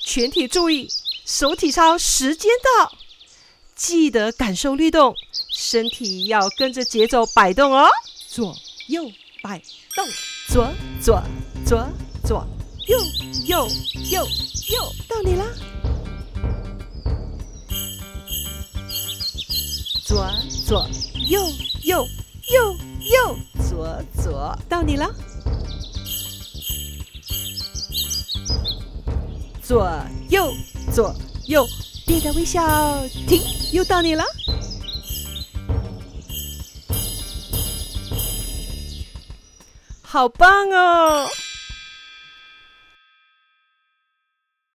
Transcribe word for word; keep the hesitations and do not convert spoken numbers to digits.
全体注意，手体操时间到，记得感受律动，身体要跟着节奏摆动哦。左右摆动，左左左左，右右右右，到你啦。左左右右右右，左左，到你了。左右左右，别的微笑，停，又到你了。好棒哦！